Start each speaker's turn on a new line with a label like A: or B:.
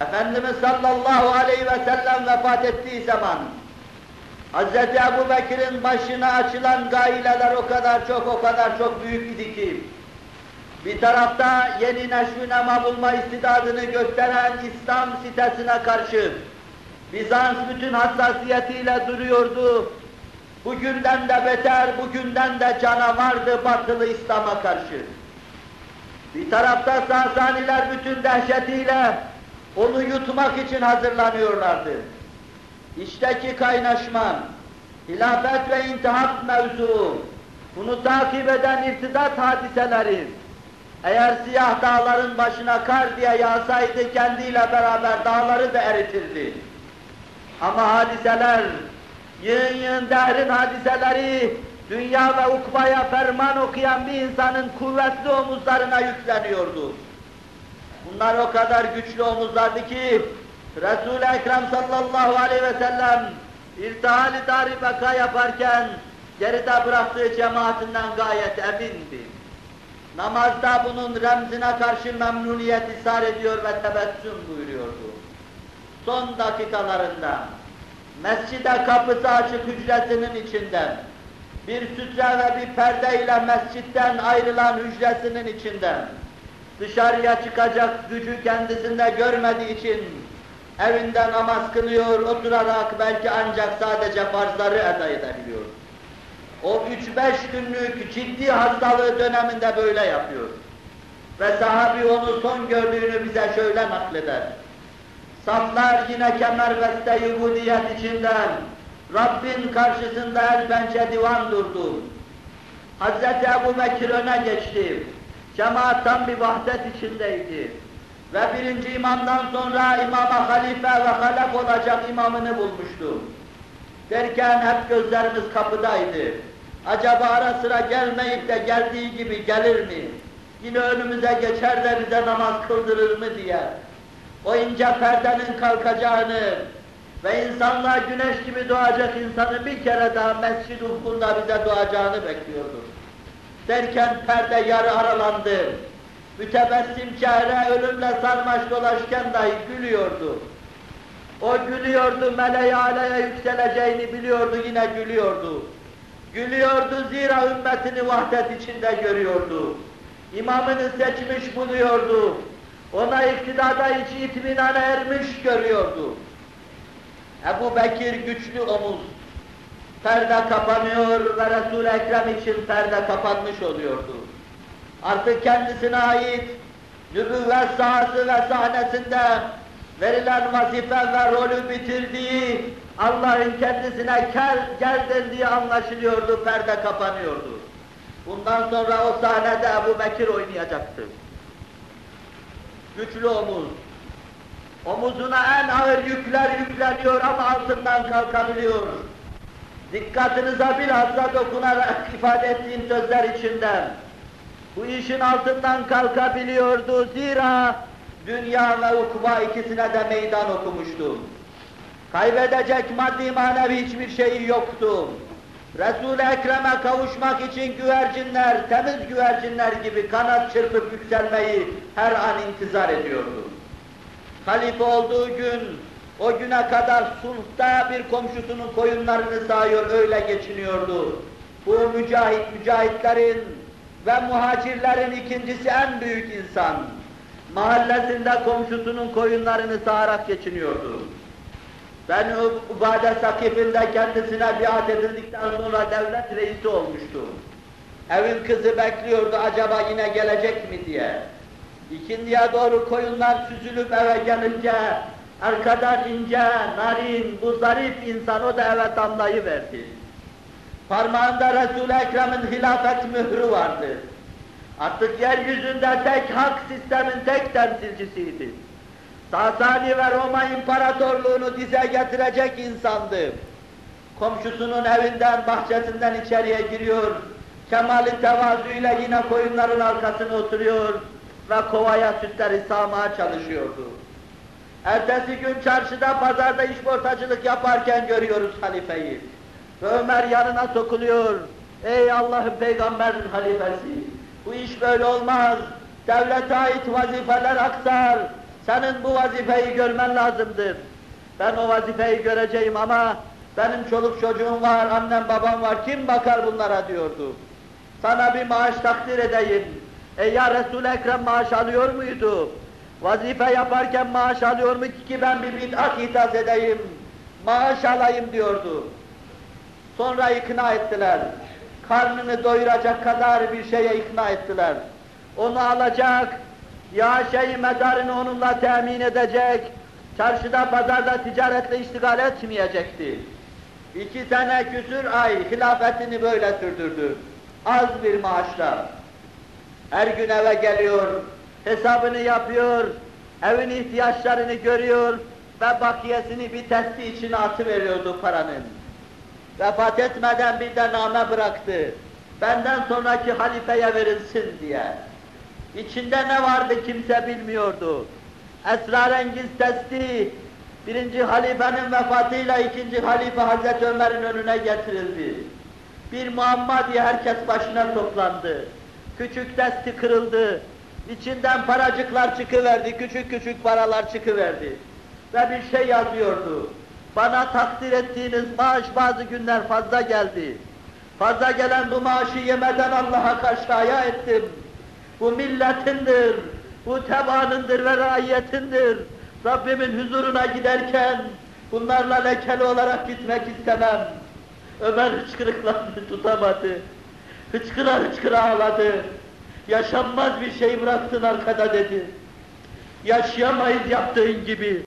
A: Efendimiz sallallahu aleyhi ve sellem vefat ettiği zaman Hz. Ebu Bekir'in başına açılan gaileler o kadar çok büyük idi ki bir tarafta yeni neşv-i nema bulma istidadını gösteren İslam sitesine karşı Bizans bütün hassasiyetiyle duruyordu. Bugünden de beter, bugünden de canavardı batılı İslam'a karşı. Bir tarafta Sasaniler bütün dehşetiyle onu yutmak için hazırlanıyorlardı. İçteki kaynaşma, hilafet ve intihap mevzuu, bunu takip eden irtidat hadiseleri, eğer siyah dağların başına kar diye yağsaydı kendiyle beraber dağları da eritirdi. Ama hadiseler, yığın yığın dehrin hadiseleri, dünya ve ukbaya ferman okuyan bir insanın kuvvetli omuzlarına yükleniyordu. Bunlar o kadar güçlü omuzlardı ki, Resul-i Ekrem sallallahu aleyhi ve sellem irtihal-i dar-i beka yaparken geride bıraktığı cemaatinden gayet emindi. Namazda bunun remzine karşı memnuniyet ishar ediyor ve tebessüm buyuruyordu. Son dakikalarında mescide kapısı açık hücresinin içinden bir sütre ve bir perde ile mescitten ayrılan hücresinin içinden dışarıya çıkacak gücü kendisinde görmediği için evinde namaz kılıyor, oturarak belki ancak sadece farzları eda edebiliyor. O 3-5 günlük ciddi hastalığı döneminde böyle yapıyor. Ve sahabi onu son gördüğünü bize şöyle nakleder. Saflar yine kemerbeste yubudiyet içinden Rabbin karşısında el pençe divan durdu. Hz. Ebu Bekir öne geçti. Cemaat tam bir vahdet içindeydi. Ve birinci imamdan sonra imama halife ve halef olacak imamını bulmuştu. Derken hep gözlerimiz kapıdaydı. Acaba ara sıra gelmeyip de geldiği gibi gelir mi? Yine önümüze geçer de bize namaz kıldırır mı diye. O ince perdenin kalkacağını ve insanlar güneş gibi doğacak insanın bir kere daha mescid-i ufkunda bize doğacağını bekliyorduk. Derken perde yarı aralandı. Mütebessim çehre ölümle sarmaş dolaşken dahi gülüyordu. O gülüyordu, meleği aleye yükseleceğini biliyordu, yine gülüyordu. Gülüyordu zira ümmetini vahdet içinde görüyordu. İmamını seçmiş buluyordu. Ona iktidada içi itminana ermiş görüyordu. Ebu Bekir güçlü omuz. Perde kapanıyor ve Resul-i Ekrem için perde kapanmış oluyordu. Artık kendisine ait nübüvvet sahası ve sahnesinde verilen vazife ve rolü bitirdiği, Allah'ın kendisine gel dendiği anlaşılıyordu, perde kapanıyordu. Bundan sonra o sahnede Ebu Bekir oynayacaktı. Güçlü omuz. Omuzuna en ağır yükler yükleniyor ama altından kalkabiliyor. Dikkatinize bilhassa dokunarak ifade ettiğim sözler içinden. Bu işin altından kalkabiliyordu zira dünya ve ukba ikisine de meydan okumuştu. Kaybedecek maddi manevi hiçbir şeyi yoktu. Resul-i Ekrem'e kavuşmak için güvercinler, temiz güvercinler gibi kanat çırpıp yükselmeyi her an intizar ediyordu. Halife olduğu gün, o güne kadar sulhta bir komşusunun koyunlarını sağıyor, öyle geçiniyordu. Bu mücahitlerin ve muhacirlerin ikincisi en büyük insan. Mahallesinde komşusunun koyunlarını sağarak geçiniyordu. Ben Ubade Sakif'inde kendisine biat edildikten sonra devlet reisi olmuştu. Evin kızı bekliyordu acaba yine gelecek mi diye. İkindiye doğru koyunlar süzülüp eve gelince arkadan ince, narin, bu zarif insan o da eve damlayıverdi. Parmağında Resul-i Ekrem'in hilafet mührü vardı. Artık yeryüzünde tek hak sistemin tek temsilcisiydi. Sasani ve Roma İmparatorluğunu dize getirecek insandı. Komşusunun evinden, bahçesinden içeriye giriyor, kemal-i tevazuyla yine koyunların arkasına oturuyor ve kovaya sütleri sağmaya çalışıyordu. Ertesi gün çarşıda, pazarda işportacılık yaparken görüyoruz halifeyi. Ve Ömer yanına sokuluyor. Ey Allah'ın peygamberin halifesi, bu iş böyle olmaz. Devlete ait vazifeler aksar. Senin bu vazifeyi görmen lazımdır. Ben o vazifeyi göreceğim ama benim çoluk çocuğum var, annem babam var, kim bakar bunlara diyordu. Sana bir maaş takdir edeyim. Ya Resul-i Ekrem maaş alıyor muydu? Vazife yaparken maaş alıyor mu ki ben bir bid'at ithaz edeyim, maaş alayım diyordu. Sonra ikna ettiler. Karnını doyuracak kadar bir şeye ikna ettiler. Onu alacak, yaşayı medarını onunla temin edecek, çarşıda pazarda ticaretle iştigal etmeyecekti. 2 sene küsür ay hilafetini böyle sürdürdü. Az bir maaşla. Her gün eve geliyor, hesabını yapıyor, evin ihtiyaçlarını görüyor ve bakiyesini bir testi içine atıveriyordu paranın. Vefat etmeden bir de name bıraktı. Benden sonraki halifeye verilsin diye. İçinde ne vardı kimse bilmiyordu. Esrarengiz testi, 1. halifenin vefatıyla 2. halife Hazreti Ömer'in önüne getirildi. Bir muamma diye herkes başına toplandı. Küçük testi kırıldı. İçinden paracıklar çıkıverdi, küçük küçük paralar çıkıverdi. Ve bir şey yazıyordu. Bana takdir ettiğiniz maaş bazı günler fazla geldi. Fazla gelen bu maaşı yemeden Allah'a karşı haya ettim. Bu milletindir, bu tebaanındır ve raiyetindir. Rabbimin huzuruna giderken bunlarla lekeli olarak gitmek istemem. Ömer hıçkırıklarını tutamadı. Hıçkıra hıçkıra ağladı. Yaşanmaz bir şey bıraktın arkada dedi. Yaşayamayız yaptığın gibi.